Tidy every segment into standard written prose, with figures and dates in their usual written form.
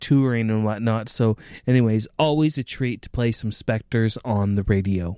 touring and whatnot. So anyways, always a treat to play some Spectres on the radio.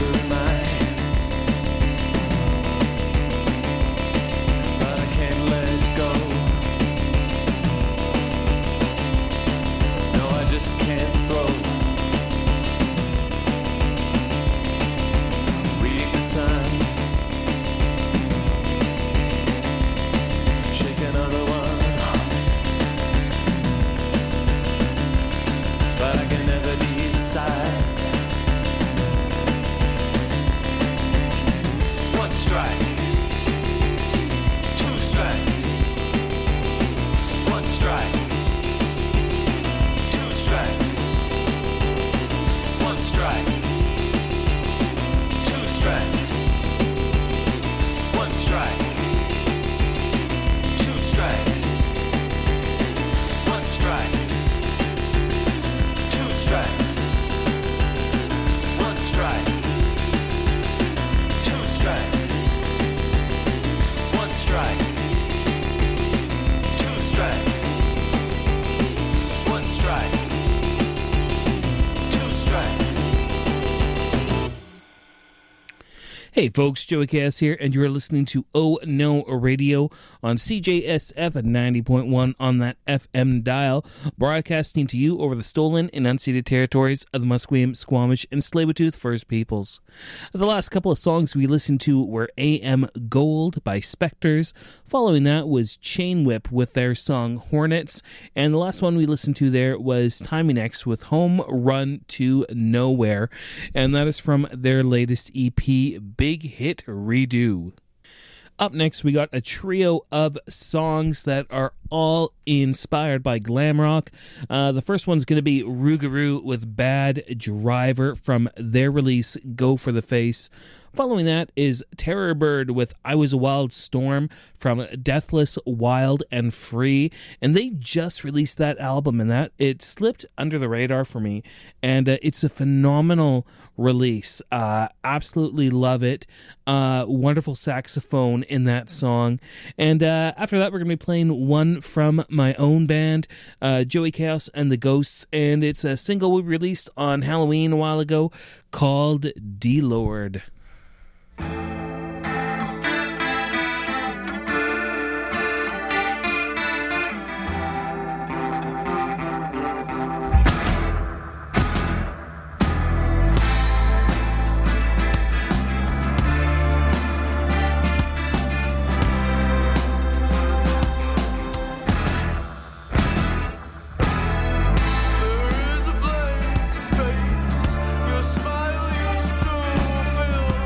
Hey folks, Joey Cass here, and you're listening to Oh No Radio on CJSF at 90.1 on that FM dial, broadcasting to you over the stolen and unceded territories of the Musqueam, Squamish, and Tsleil-Waututh First Peoples. The last couple of songs we listened to were AM Gold by Spectres. Following that was Chain Whip with their song Hornets, and the last one we listened to there was Timing X with Home Run to Nowhere, and that is from their latest EP, Big Hit Redo. Up next, we got a trio of songs that are all inspired by glam rock. The first one's going to be Rougarou with Bad Driver from their release Go for the Face. Following that is Terror Bird with I Was a Wild Storm from Deathless, Wild, and Free. And they just released that album, and that it slipped under the radar for me. And it's a phenomenal release. Absolutely love it. Wonderful saxophone in that song. And after that, we're going to be playing one from my own band, Joey Chaos and the Ghosts. And it's a single we released on Halloween a while ago called D-Lord. There is a blank space. Your smile used to fill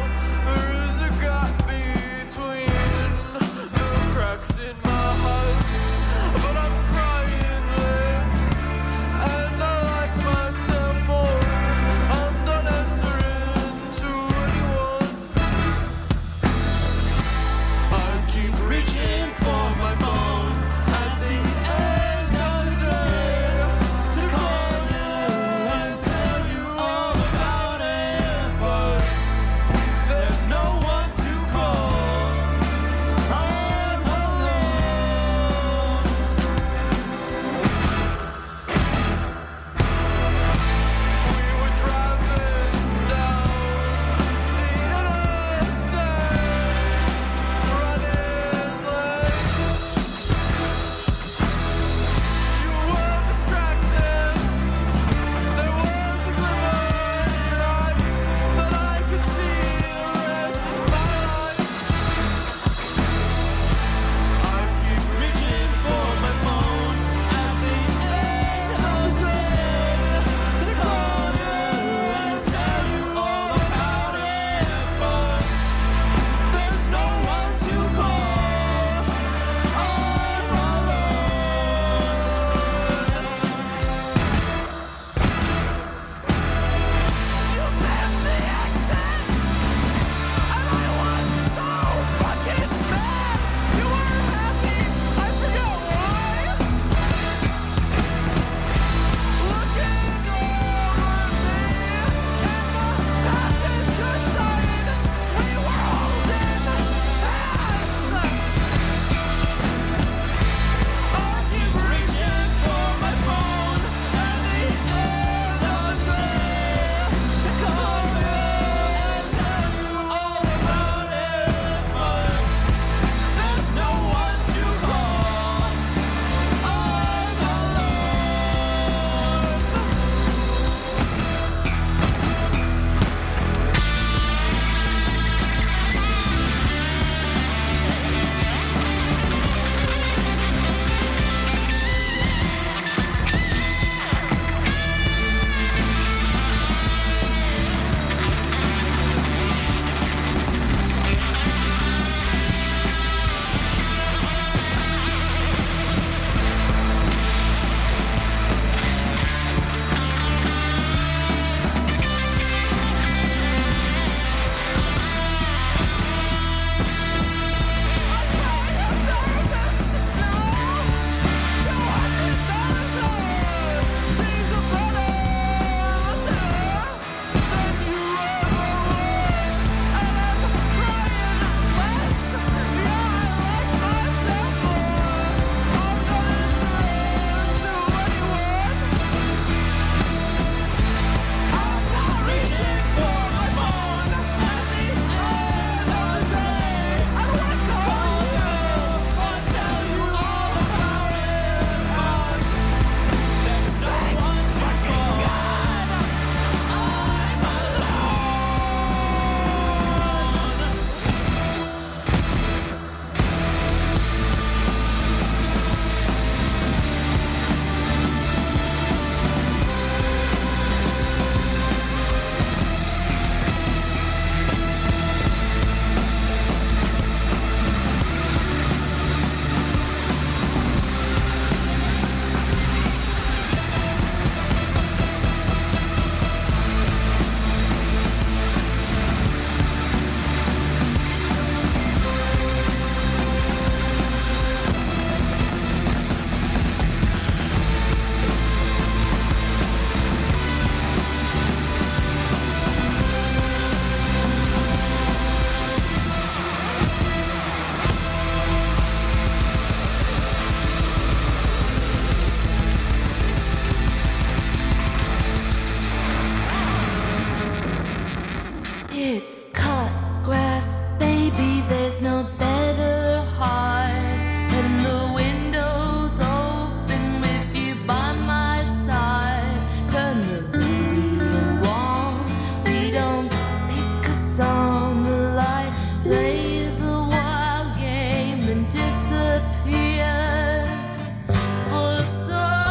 grass, baby, there's no better heart. And the window's open with you by my side. Turn the radio on, we don't pick a song. The light plays a wild game and disappears for so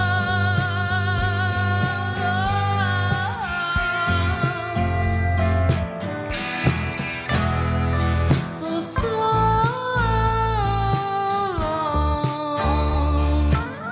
long. For so long.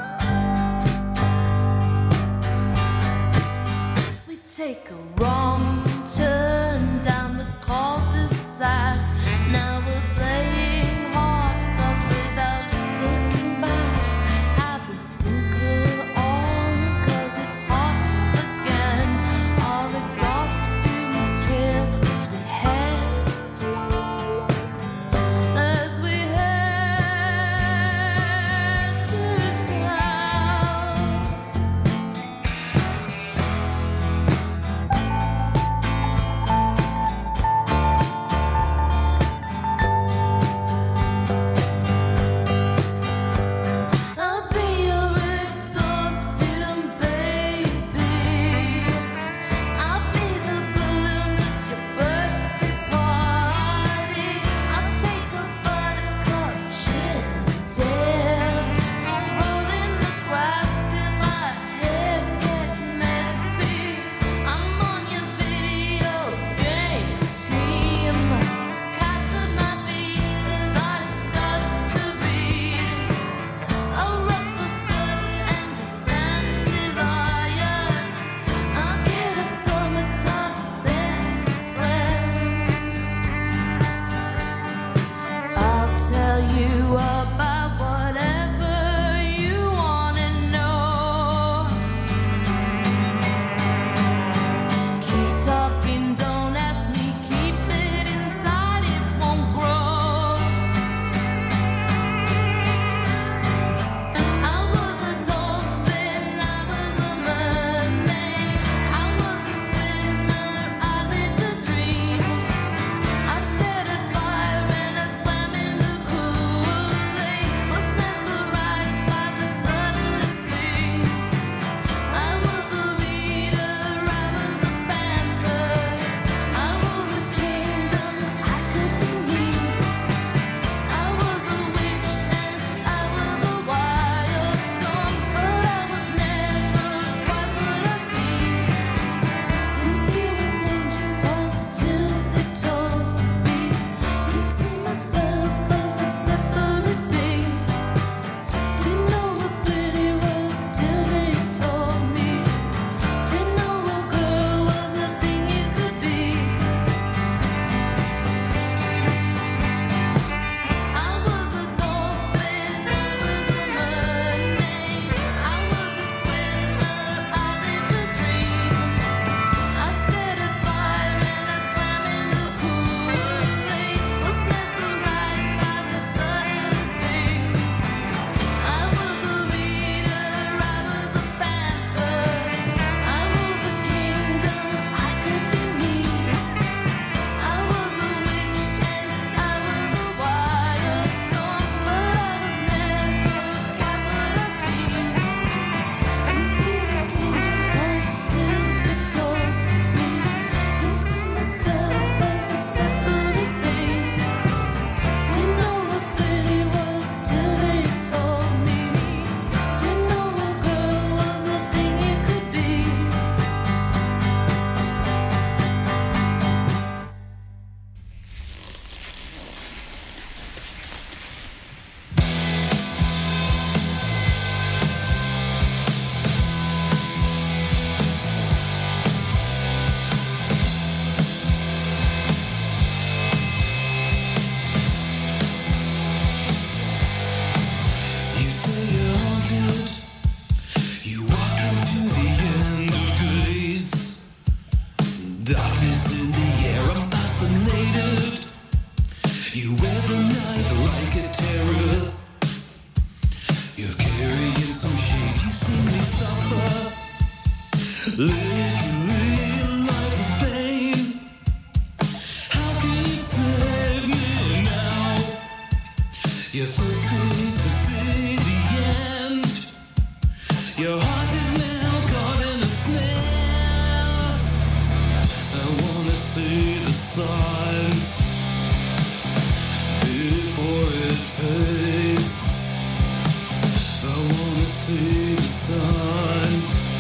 We take a wrong turn down the cul-de-sac. Now we're playing hopscotch without looking back. Have the sprinkler on, 'cause it's hot again. Our exhaust fumes trail as we head to town. I'll be your exhaust fume, baby. I'll be the balloon at your birthday party. I'll take a buttercup chandelier. I'll roll in the grass till my hair gets messy. I'm on your video game team. Cats at my feet as I start to read. A ruffled skirt and a dandelion. I'll get a summertime best friend. I'll tell you about whatever you wanna know. Keep talking, don't ask me. Keep it inside, it won't grow. I was a dolphin, I was a mermaid, I was a swimmer, I lived a dream. I stared at fire and I swam in the Kool-Aid, was mesmerized by the subtlest things. I was a reader, I was a panther, I ruled a kingdom, I could be me. I was a witch and I was a wild storm, but I was never quite what I seemed. Didn't feel what danger was till they told me. Didn't see myself as a separate thing. Didn't know what pretty was till they told me. Didn't know a girl was the thing you could be. I was a dolphin, I was a mermaid, I was a swimmer, I lived a dream. I stared at fire and I swam in the Kool-Aid, was mesmerized by the subtlest things. I was a reader, I was a panther, I ruled a kingdom, I could be me. I was a witch and I was a wild storm, but I was never quite what I seemed. Didn't feel what danger was till they told me. Didn't see myself as a separate thing. Didn't know what pretty was till they told me. Didn't know a girl was the thing you could be. You say you're haunted. You walk into the end of days. Darkness in the air, I'm fascinated. You wear the night like a terror. You're carrying some shade. You see me suffer. Literally a life of pain. How can you say You're thirsty to see the end. Your heart is now caught in a snare. I wanna see the sun before it fades. I wanna see the sun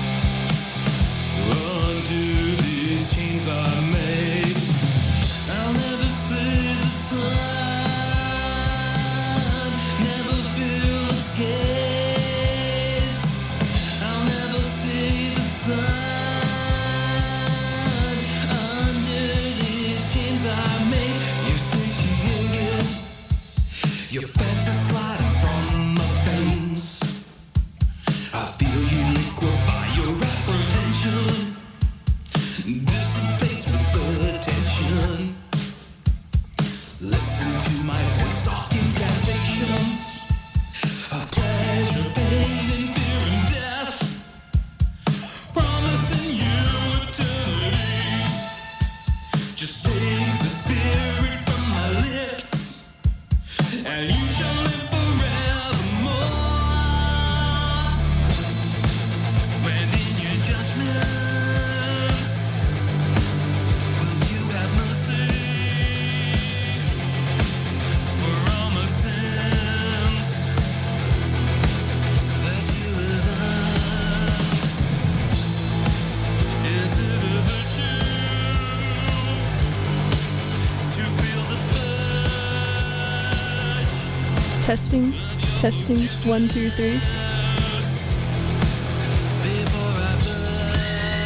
undo these chains I made. I'll never see the sun. Your fence is sliding from my veins. I feel you liquefy your apprehension. Dissipates the tension. Listen to my voice talking incantations of pleasure, pain, and fear and death. Promising you eternity. Just take the spirit from my lips, and you shall live forevermore. When in your judgments, will you have mercy for all my sins that you have earned? Is it a virtue to feel the purge? Testing, 1, 2, 3. Before I burn,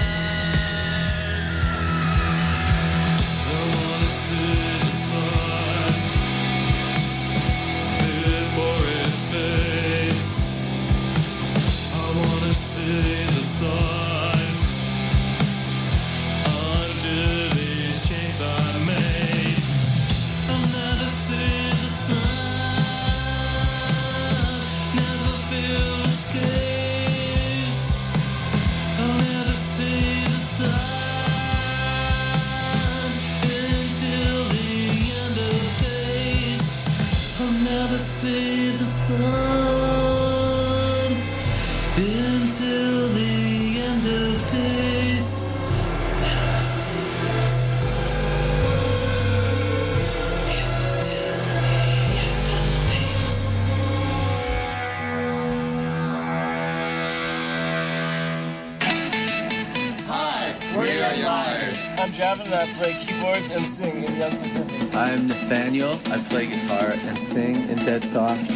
I wanna see the sun before it fades. I wanna see the sun under these chains I made. I'll never see the sun. Never feel its gaze. I'll never see the sun until the end of days. I'll never see the sun until the end of days. Never see the sun until the end of days. I'm Javin and I play keyboards and sing in Young Pacific. I'm Nathaniel. I play guitar and sing in Dead Soft.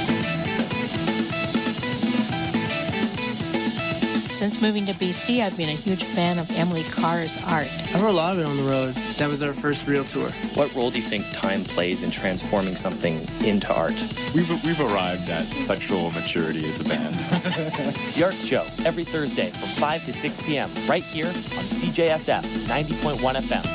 Since moving to BC, I've been a huge fan of Emily Carr's art. I wrote a lot of it on the road. That was our first real tour. What role do you think time plays in transforming something into art? We've arrived at sexual maturity as a band. The Arts Show, every Thursday from 5 to 6 p.m. right here on CJSF 90.1 FM.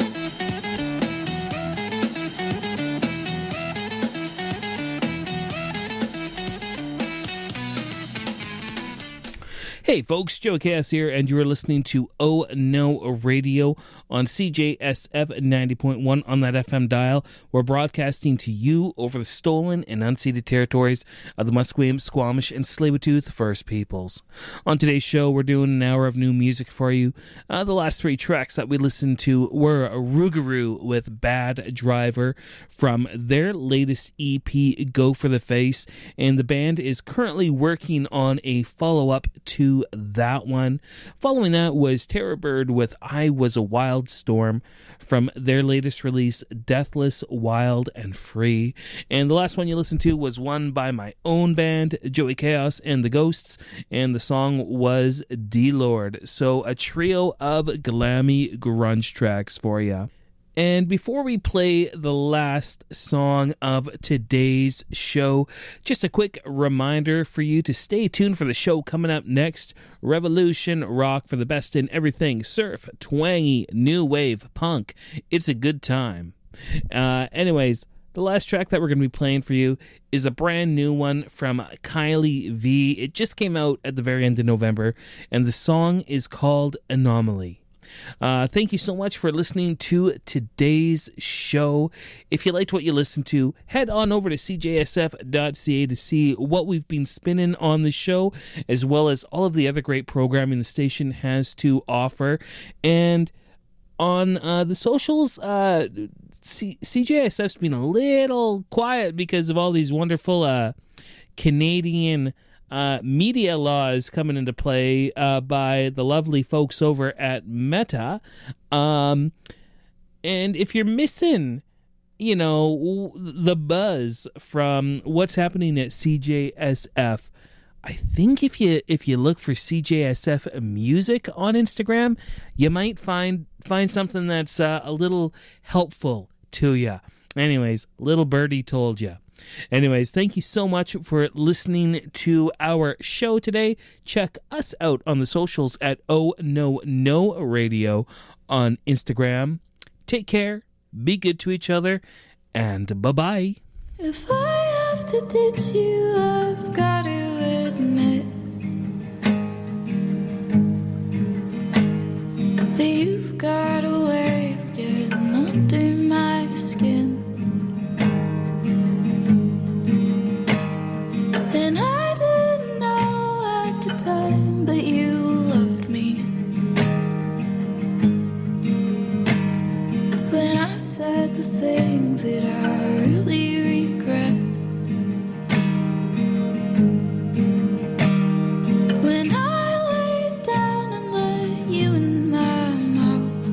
Hey folks, Joe Cass here, and you are listening to Oh No Radio on CJSF 90.1 on that FM dial. We're broadcasting to you over the stolen and unceded territories of the Musqueam, Squamish, and Tsleil-Waututh First Peoples. On today's show, we're doing an hour of new music for you. The last three tracks that we listened to were Rougarou with Bad Driver from their latest EP, Go for the Face, and the band is currently working on a follow-up to that one. Following that was Terror Bird with I Was a Wild Storm from their latest release, Deathless, Wild, and Free. And the last one you listened to was one by my own band, Joey Chaos and the Ghosts, and the song was D-Lord. So a trio of glammy grunge tracks for you. And before we play the last song of today's show, just a quick reminder for you to stay tuned for the show coming up next. Revolution Rock for the best in everything surf, twangy, new wave, punk. It's a good time. Anyways, the last track that we're going to be playing for you is a brand new one from Kylie V. It just came out at the very end of November, and the song is called Anomaly. Thank you so much for listening to today's show. If you liked what you listened to, head on over to cjsf.ca to see what we've been spinning on the show, as well as all of the other great programming the station has to offer. And on the socials, CJSF's been a little quiet because of all these wonderful Canadian media laws coming into play by the lovely folks over at Meta. And if you're missing, the buzz from what's happening at CJSF, I think if you look for CJSF music on Instagram, you might find something that's a little helpful to you. Anyways, little birdie told you. Anyways, thank you so much for listening to our show today. Check us out on the socials at Oh No Radio on Instagram. Take care, be good to each other, and bye-bye. If I have to ditch you, I've got to admit that you've got a way of getting under my skin. And I didn't know at the time, but you loved me. When I said the things that I really regret. When I laid down and let you in my mouth.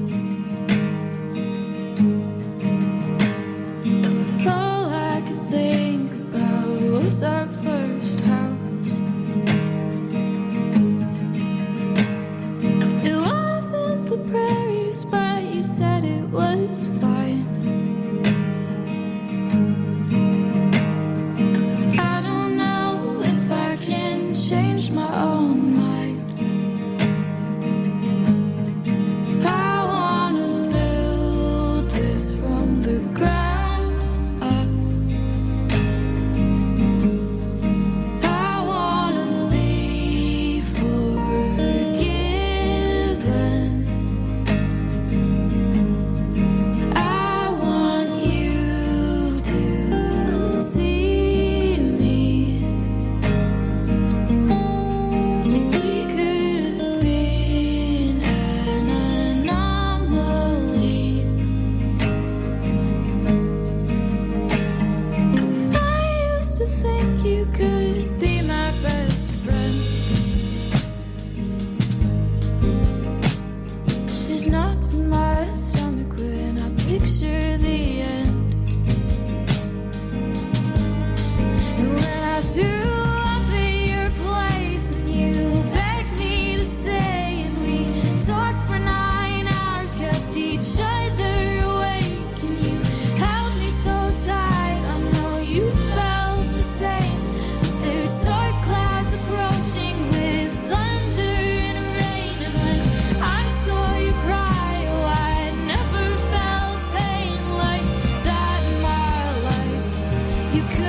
All I could think about was our first house. It wasn't the prairies, but you said it was fine. I don't know if I can change my own mind. I wanna build this from the ground up. I wanna be forgiven. I want you to see me. We could have been an anomaly. I used to think you could be my best friend. There's knots in my stomach when I picture the end. And when I threw up at your place and you begged me to stay, and we talked for 9 hours, kept each other awake, and you held me so tight. I know you felt the same. But there's dark clouds approaching with thunder and rain, and when I saw you cry, oh, I never felt pain like that in my life. You could